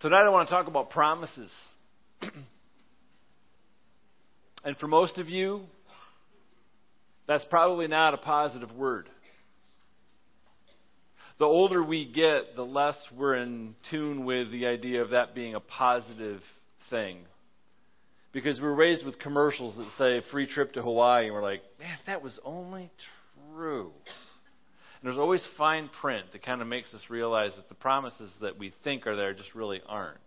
Tonight I want to talk about promises. And for most of you, that's probably not a positive word. The older we get, the less we're in tune with the idea of that being a positive thing. Because we're raised with commercials that say free trip to Hawaii, and we're like, man, if that was only true. And there's always fine print that kind of makes us realize that the promises that we think are there just really aren't.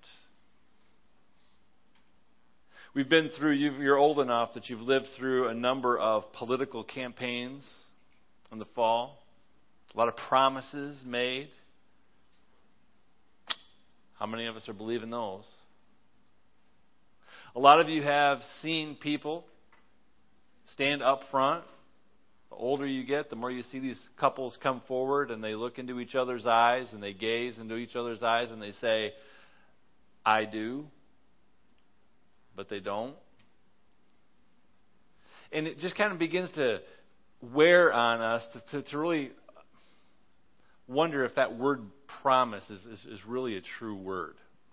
We've been through, you're old enough that you've lived through a number of political campaigns in the fall. A lot of promises made. How many of us are believing those? A lot of you have seen people stand up front. The older you get, the more you see these couples come forward and they look into each other's eyes and they gaze into each other's eyes and they say, I do, but they don't. And it just kind of begins to wear on us to really wonder if that word promise is really a true word.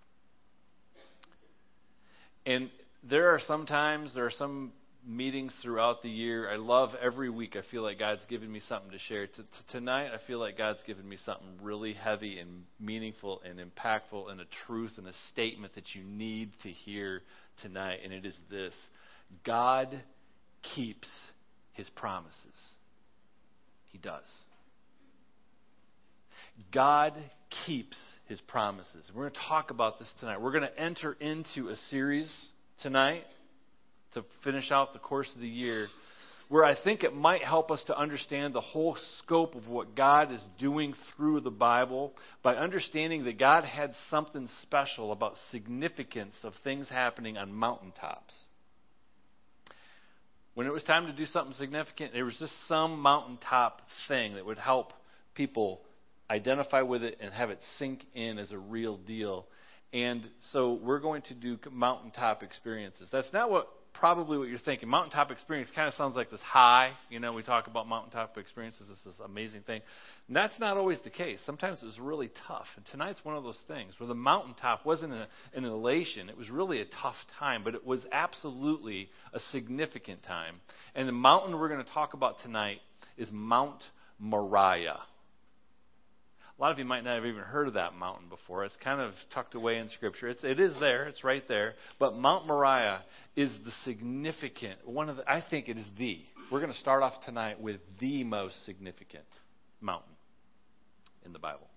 And there are some meetings throughout the year. I love every week. I feel like God's given me something to share. Tonight, I feel like God's given me something really heavy and meaningful and impactful and a truth and a statement that you need to hear tonight. And it is this: God keeps His promises. He does. God keeps His promises. We're going to talk about this tonight. We're going to enter into a series tonight to finish out the course of the year where I think it might help us to understand the whole scope of what God is doing through the Bible by understanding that God had something special about significance of things happening on mountaintops. When it was time to do something significant, there was just some mountaintop thing that would help people identify with it and have it sink in as a real deal. And so we're going to do mountaintop experiences. That's not probably what you're thinking. Mountaintop experience kind of sounds like this high. You know, we talk about mountaintop experiences, this amazing thing. And that's not always the case. Sometimes it was really tough. And tonight's one of those things where the mountaintop wasn't an elation. It was really a tough time, but it was absolutely a significant time. And the mountain we're going to talk about tonight is Mount Moriah. A lot of you might not have even heard of that mountain before. It's kind of tucked away in Scripture. It is there. It's right there. But Mount Moriah is the significant, I think it is we're going to start off tonight with the most significant mountain in the Bible.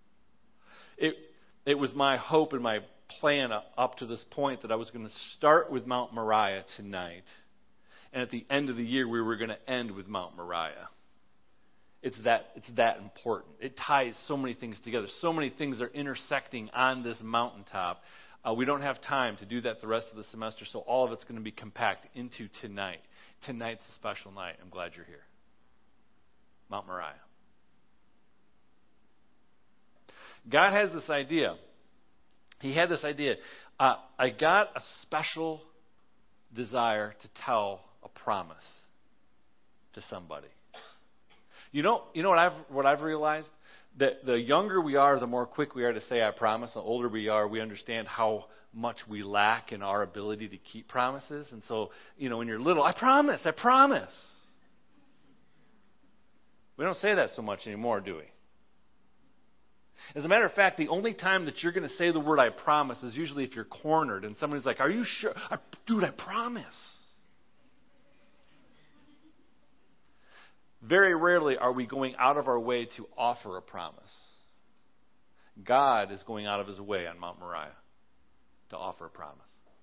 It was my hope and my plan up to this point that I was going to start with Mount Moriah tonight. And at the end of the year, we were going to end with Mount Moriah. It's that important. It ties so many things together. So many things are intersecting on this mountaintop. We don't have time to do that the rest of the semester, so all of it's going to be compact into tonight. Tonight's a special night. I'm glad you're here. Mount Moriah. God has this idea. He had this idea. I got a special desire to tell a promise to somebody. You know what I've realized? That the younger we are, the more quick we are to say I promise. The older we are, we understand how much we lack in our ability to keep promises. And so, when you're little, I promise. We don't say that so much anymore, do we? As a matter of fact, the only time that you're going to say the word I promise is usually if you're cornered and somebody's like, are you sure? Dude, I promise. Very rarely are we going out of our way to offer a promise. God is going out of His way on Mount Moriah to offer a promise.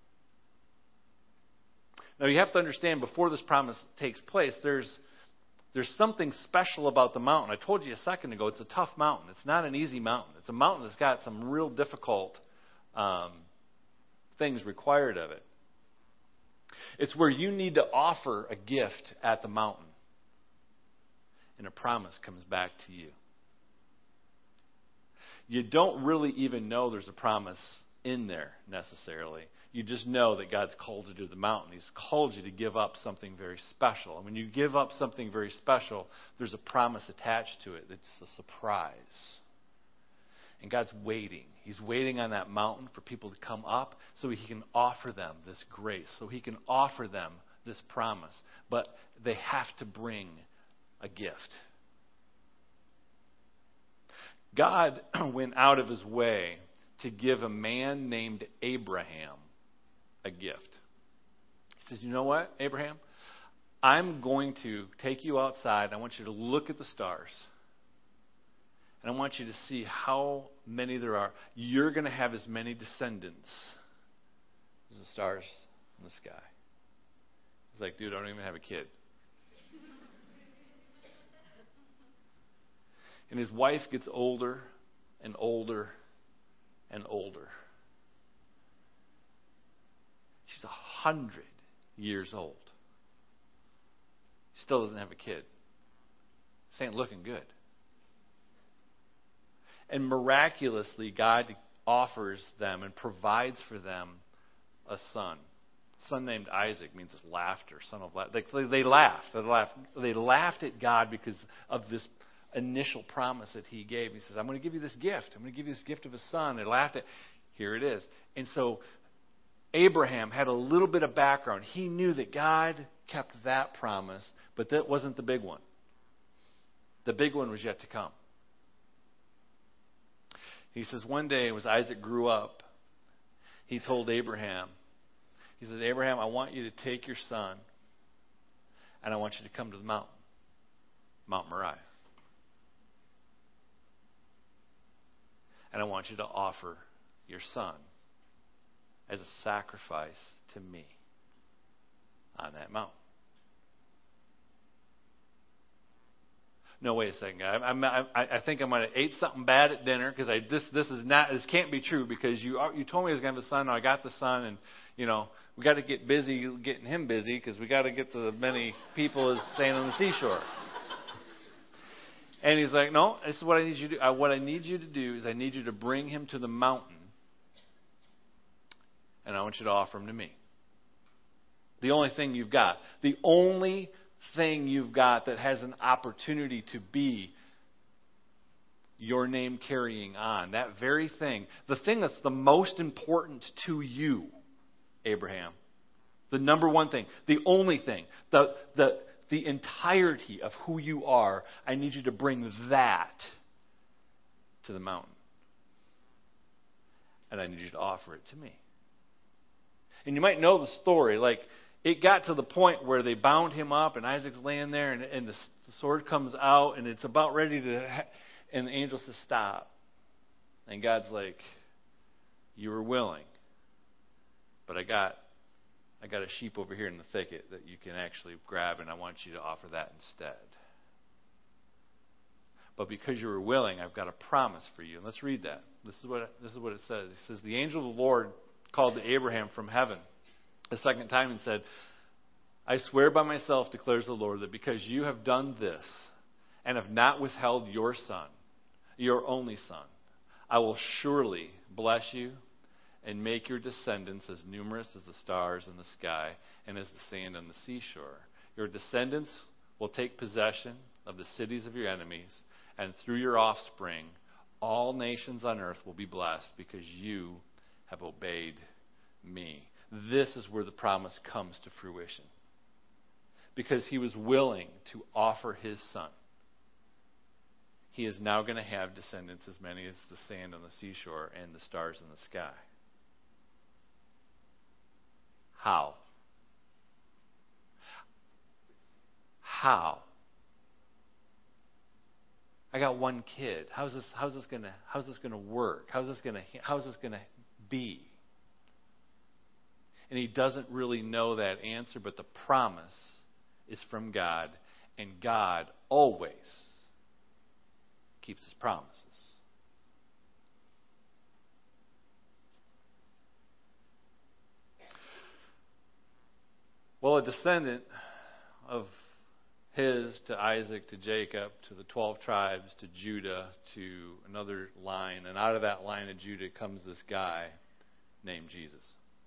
Now you have to understand, before this promise takes place, there's something special about the mountain. I told you a second ago, it's a tough mountain. It's not an easy mountain. It's a mountain that's got some real difficult things required of it. It's where you need to offer a gift at the mountain. And a promise comes back to you. You don't really even know there's a promise in there necessarily. You just know that God's called you to the mountain. He's called you to give up something very special. And when you give up something very special, there's a promise attached to it. It's a surprise. And God's waiting. He's waiting on that mountain for people to come up so he can offer them this grace, so he can offer them this promise. But they have to bring a gift. God went out of his way to give a man named Abraham a gift. He says, you know what, Abraham? I'm going to take you outside. I want you to look at the stars. And I want you to see how many there are. You're going to have as many descendants as the stars in the sky. He's like, dude, I don't even have a kid. And his wife gets older and older and older. She's 100 years old. Still doesn't have a kid. This ain't looking good. And miraculously, God offers them and provides for them a son. A son named Isaac means laughter, son of laughter. They laughed. They laughed at God because of this initial promise that he gave. He says, I'm going to give you this gift. I'm going to give you this gift of a son. They laughed at it. Here it is. And so Abraham had a little bit of background. He knew that God kept that promise, but that wasn't the big one. The big one was yet to come. He says one day, as Isaac grew up, he told Abraham, he said, Abraham, I want you to take your son, and I want you to come to the mountain, Mount Moriah. And I want you to offer your son as a sacrifice to me on that mountain. No, wait a second, guy. I think I might have ate something bad at dinner because this can't be true because you told me I was going to have a son. I got the son, and we got to get busy getting him busy because we got to get to as many people as sand on the seashore. And he's like, no, this is what I need you to do. What I need you to do is I need you to bring him to the mountain, and I want you to offer him to me. The only thing you've got. The only thing you've got that has an opportunity to be your name carrying on. That very thing. The thing that's the most important to you, Abraham. The number one thing. The only thing. The entirety of who you are. I need you to bring that to the mountain. And I need you to offer it to me. And you might know the story. Like, it got to the point where they bound him up, and Isaac's laying there, and the sword comes out, and it's about ready to, and the angel says, stop. And God's like, you were willing, but I got a sheep over here in the thicket that you can actually grab, and I want you to offer that instead. But because you were willing, I've got a promise for you. And let's read that. This is what it says. It says, the angel of the Lord called to Abraham from heaven a second time and said, I swear by myself, declares the Lord, that because you have done this and have not withheld your son, your only son, I will surely bless you and make your descendants as numerous as the stars in the sky and as the sand on the seashore. Your descendants will take possession of the cities of your enemies, and through your offspring, all nations on earth will be blessed because you have obeyed me. This is where the promise comes to fruition. Because he was willing to offer his son. He is now going to have descendants as many as the sand on the seashore and the stars in the sky. How? How? I got one kid. How's this going to work? How's this going to be? And he doesn't really know that answer, but the promise is from God, and God always keeps his promises. Well, a descendant of his to Isaac to Jacob to the 12 tribes to Judah to another line, and out of that line of Judah comes this guy named Jesus.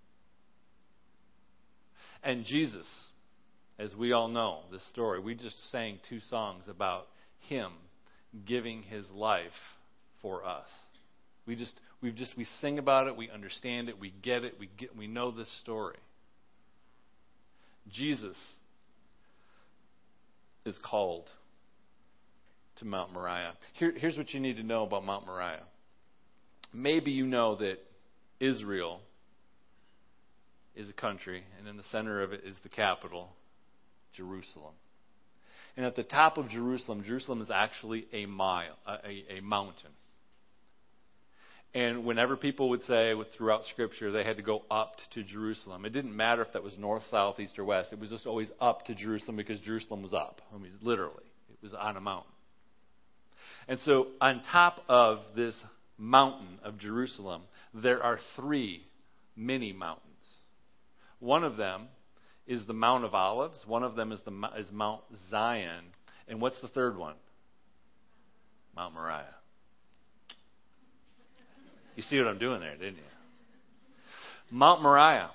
And Jesus, as we all know this story, we just sang 2 songs about him giving his life for us. We sing about it, we understand it, we get it, we know this story. Jesus is called to Mount Moriah. Here's what you need to know about Mount Moriah. Maybe you know that Israel is a country, and in the center of it is the capital, Jerusalem. And at the top of Jerusalem, Jerusalem is actually a mountain. And whenever people would say throughout Scripture they had to go up to Jerusalem, it didn't matter if that was north, south, east, or west. It was just always up to Jerusalem because Jerusalem was up. I mean, literally, it was on a mountain. And so on top of this mountain of Jerusalem, there are 3 mini mountains. One of them is the Mount of Olives. One of them is Mount Zion. And what's the third one? Mount Moriah. You see what I'm doing there, didn't you? Mount Moriah.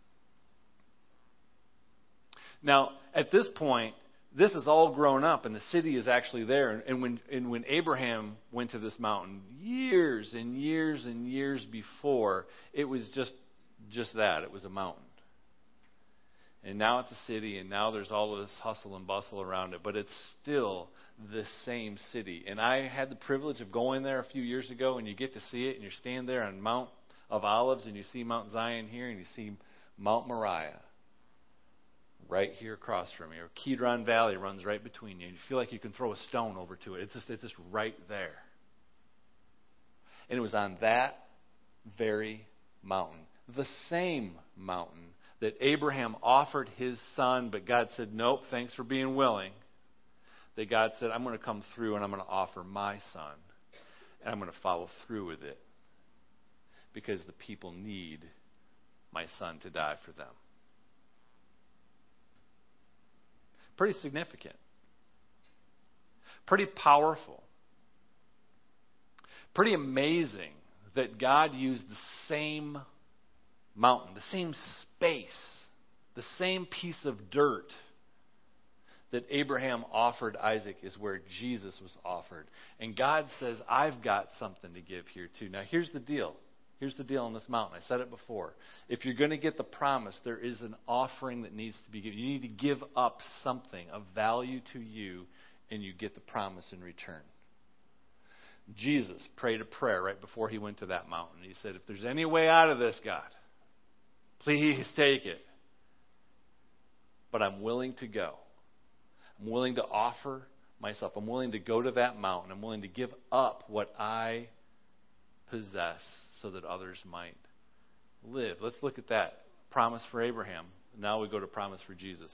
Now, at this point, this is all grown up, and the city is actually there. And when Abraham went to this mountain, years and years and years before, it was just that. It was a mountain. And now it's a city, and now there's all of this hustle and bustle around it. But it's still the same city. And I had the privilege of going there a few years ago, and you get to see it, and you stand there on Mount of Olives, and you see Mount Zion here, and you see Mount Moriah right here across from you. Or Kidron Valley runs right between you. And you feel like you can throw a stone over to it. It's just right there. And it was on that very mountain, the same mountain that Abraham offered his son, but God said, nope, thanks for being willing. That God said, I'm going to come through and I'm going to offer my son. And I'm going to follow through with it. Because the people need my son to die for them. Pretty significant. Pretty powerful. Pretty amazing that God used the same mountain, the same space, the same piece of dirt that Abraham offered Isaac is where Jesus was offered. And God says, I've got something to give here too. Now here's the deal. Here's the deal on this mountain. I said it before. If you're going to get the promise, there is an offering that needs to be given. You need to give up something of value to you, and you get the promise in return. Jesus prayed a prayer right before he went to that mountain. He said, if there's any way out of this, God, please take it. But I'm willing to go. I'm willing to offer myself. I'm willing to go to that mountain. I'm willing to give up what I possess so that others might live. Let's look at that promise for Abraham. Now we go to promise for Jesus.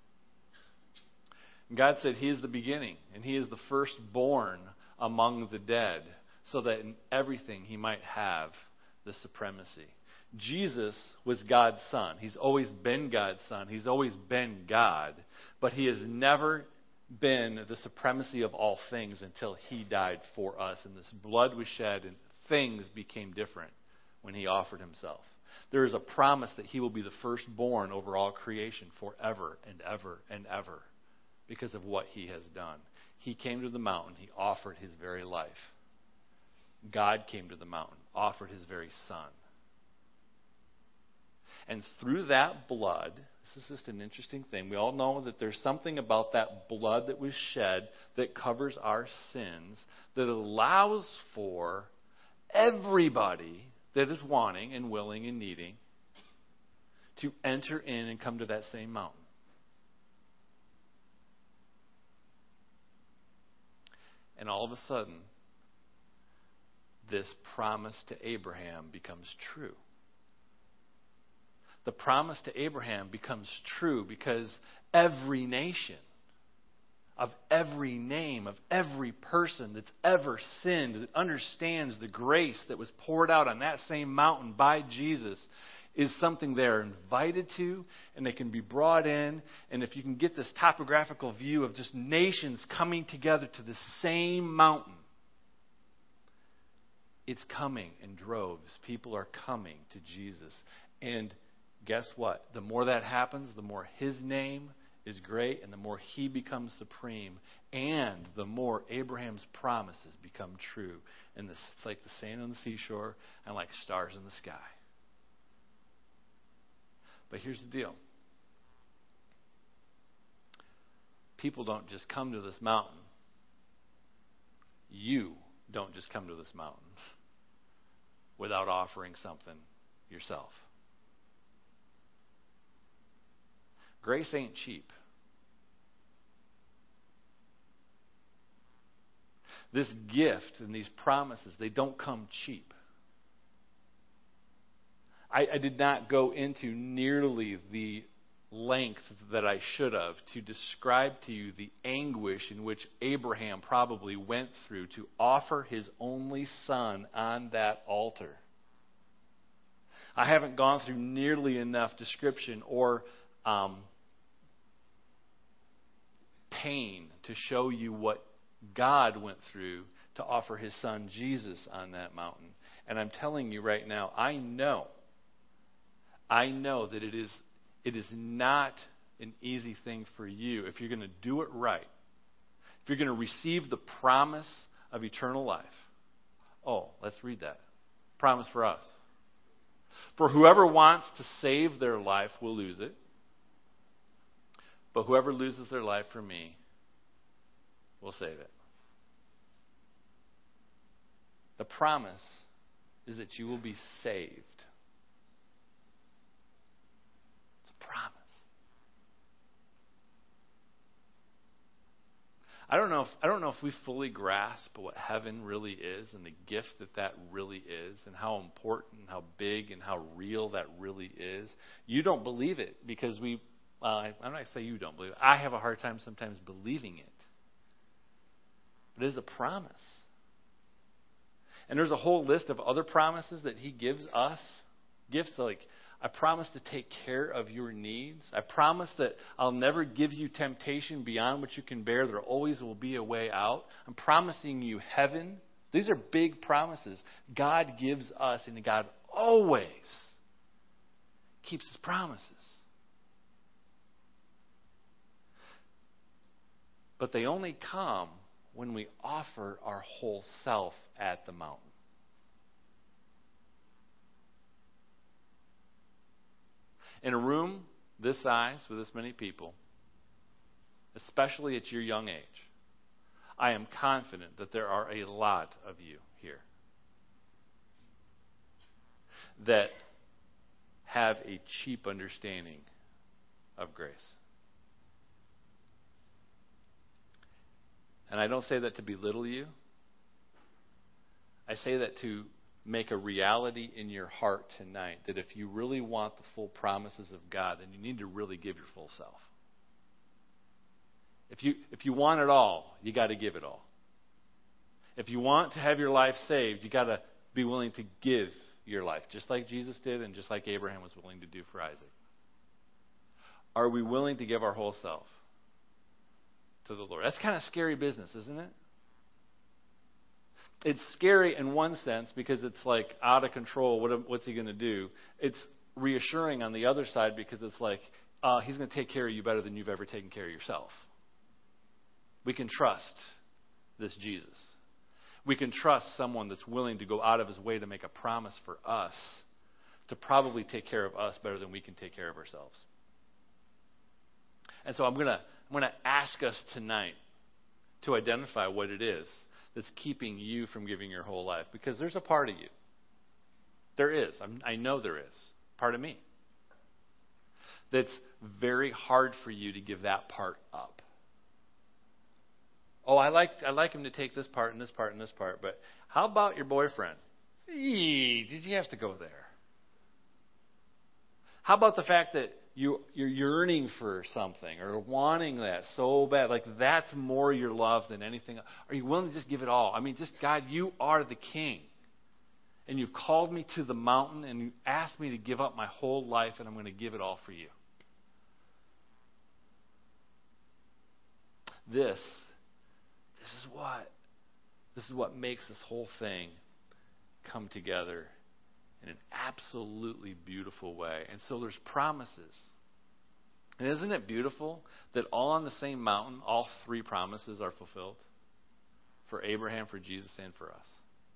And God said he is the beginning and he is the firstborn among the dead, so that in everything he might have the supremacy. Jesus was God's son. He's always been God's son. He's always been God. But he has never been the supremacy of all things until he died for us. And this blood was shed and things became different when he offered himself. There is a promise that he will be the firstborn over all creation forever and ever and ever because of what he has done. He came to the mountain. He offered his very life. God came to the mountain, offered his very son. And through that blood, this is just an interesting thing. We all know that there's something about that blood that was shed that covers our sins, that allows for everybody that is wanting and willing and needing to enter in and come to that same mountain. And all of a sudden, this promise to Abraham becomes true. The promise to Abraham becomes true because every nation, of every name, of every person that's ever sinned, that understands the grace that was poured out on that same mountain by Jesus, is something they're invited to, and they can be brought in. And if you can get this topographical view of just nations coming together to the same mountain, it's coming in droves. People are coming to Jesus. And guess what? The more that happens, the more his name is great and the more he becomes supreme, and the more Abraham's promises become true. And it's like the sand on the seashore and like stars in the sky. But here's the deal. People don't just come to this mountain. You don't just come to this mountain without offering something yourself. Grace ain't cheap. This gift and these promises, they don't come cheap. I did not go into nearly the length that I should have to describe to you the anguish in which Abraham probably went through to offer his only son on that altar. I haven't gone through nearly enough description or pain to show you what God went through to offer his son Jesus on that mountain. And I'm telling you right now, I know that it is not an easy thing for you if you're going to do it right. If you're going to receive the promise of eternal life. Oh, let's read that. Promise for us. For whoever wants to save their life will lose it. But whoever loses their life for me will save it. The promise is that you will be saved. It's a promise. I don't know if we fully grasp what heaven really is and the gift that really is and how important, how big, and how real that really is. You don't believe it because I'm not going to say you don't believe it. I have a hard time sometimes believing it. But it is a promise. And there's a whole list of other promises that he gives us. Gifts like, I promise to take care of your needs. I promise that I'll never give you temptation beyond what you can bear. There always will be a way out. I'm promising you heaven. These are big promises God gives us, and God always keeps his promises. But they only come when we offer our whole self at the mountain. In a room this size with this many people, especially at your young age, I am confident that there are a lot of you here that have a cheap understanding of grace. And I don't say that to belittle you. I say that to make a reality in your heart tonight that if you really want the full promises of God, then you need to really give your full self. If you want it all, you got to give it all. If you want to have your life saved, you got to be willing to give your life, just like Jesus did and just like Abraham was willing to do for Isaac. Are we willing to give our whole self to the Lord? That's kind of scary business, isn't it? It's scary in one sense because it's like out of control. What's he going to do? It's reassuring on the other side because it's like he's going to take care of you better than you've ever taken care of yourself. We can trust this Jesus. We can trust someone that's willing to go out of his way to make a promise for us to probably take care of us better than we can take care of ourselves. And so I'm going to ask us tonight to identify what it is that's keeping you from giving your whole life. Because there's a part of you. There is. I know there is. Part of me. That's very hard for you to give that part up. Oh, I like him to take this part and this part and this part, but how about your boyfriend? Did you have to go there? How about the fact that you're yearning for something or wanting that so bad? Like that's more your love than anything. Are you willing to just give it all? I mean, just God, you are the king. And you've called me to the mountain and you asked me to give up my whole life and I'm going to give it all for you. This is what makes this whole thing come together in an absolutely beautiful way. And so there's promises. And isn't it beautiful that all on the same mountain, all three promises are fulfilled? For Abraham, for Jesus, and for us.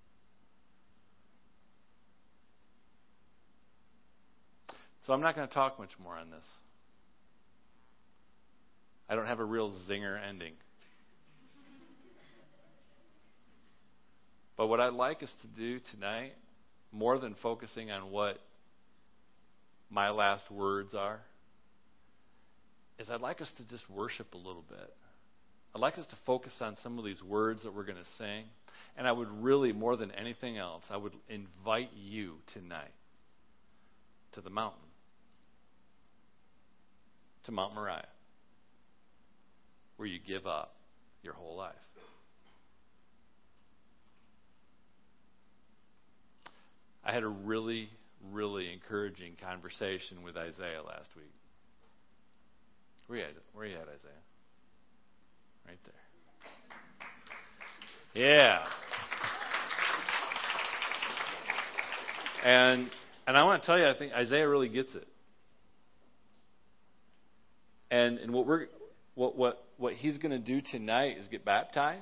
So I'm not going to talk much more on this. I don't have a real zinger ending. But what I'd like us to do tonight, more than focusing on what my last words are, is I'd like us to just worship a little bit. I'd like us to focus on some of these words that we're going to sing. And I would really, more than anything else, I would invite you tonight to the mountain, to Mount Moriah, where you give up your whole life. I had a really, really encouraging conversation with Isaiah last week. Where are you at, Isaiah? Right there. Yeah. And I want to tell you, I think Isaiah really gets it. And what he's going to do tonight is get baptized.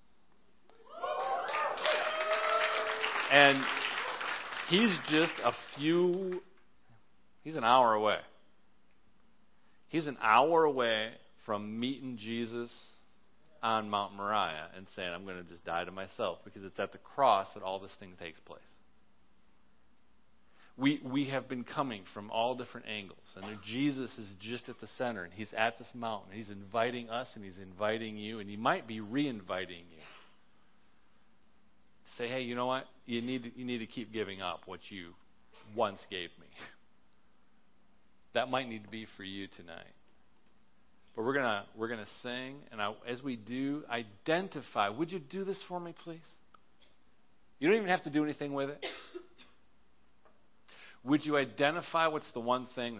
And he's just he's an hour away. He's an hour away from meeting Jesus on Mount Moriah and saying, I'm going to just die to myself, because it's at the cross that all this thing takes place. We have been coming from all different angles, and Jesus is just at the center, and he's at this mountain. He's inviting us, and he's inviting you, and he might be re-inviting you. Say, hey, you know what? You need to keep giving up what you once gave me. That might need to be for you tonight. But we're gonna sing, and as we do, identify. Would you do this for me, please? You don't even have to do anything with it. Would you identify what's the one thing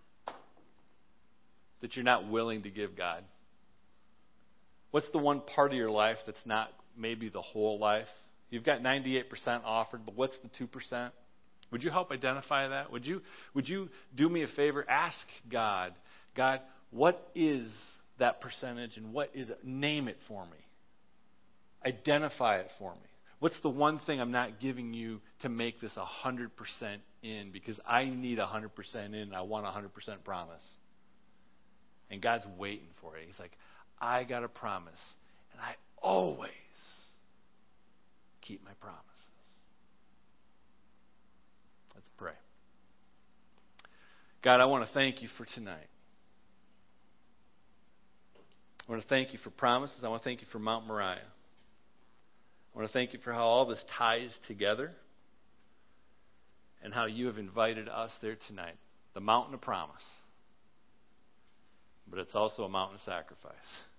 that you're not willing to give God? What's the one part of your life that's not maybe the whole life? You've got 98% offered, but what's the 2%? Would you help identify that? Would you do me a favor? Ask God, what is that percentage, and what is it? Name it for me. Identify it for me. What's the one thing I'm not giving you to make this 100% in, because I need 100% in and I want 100% promise. And God's waiting for it. He's like, I got a promise, and I always keep my promises. Let's pray. God, I want to thank you for tonight. I want to thank you for promises. I want to thank you for Mount Moriah. I want to thank you for how all this ties together and how you have invited us there tonight. The mountain of promise. But it's also a mountain of sacrifice.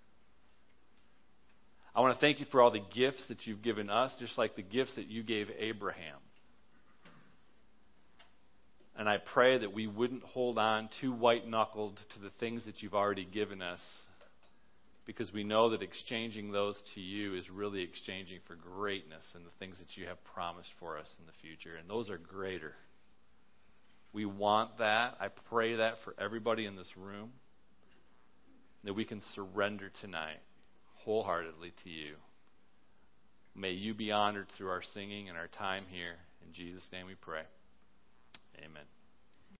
I want to thank you for all the gifts that you've given us, just like the gifts that you gave Abraham. And I pray that we wouldn't hold on too white-knuckled to the things that you've already given us, because we know that exchanging those to you is really exchanging for greatness and the things that you have promised for us in the future. And those are greater. We want that. I pray that for everybody in this room, that we can surrender tonight wholeheartedly to you. May you be honored through our singing and our time here. In Jesus' name we pray. Amen.